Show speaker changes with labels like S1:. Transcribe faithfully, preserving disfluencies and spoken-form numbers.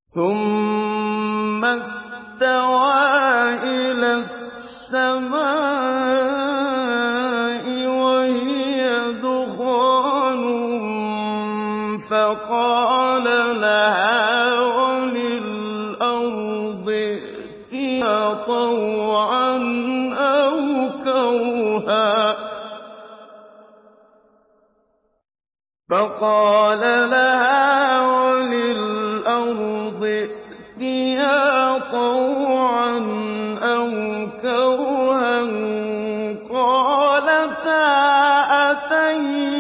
S1: ثُمَّ اسْتَوَىٰ إِلَى السَّمَاءِ وَهِيَ دُخَانٌ فَقَالَ لَهَا وَلِلْأَرْضِ ائْتِيَا طَوْعًا أَوْ كَرْهًا قَالَتَا أَتَيْنَا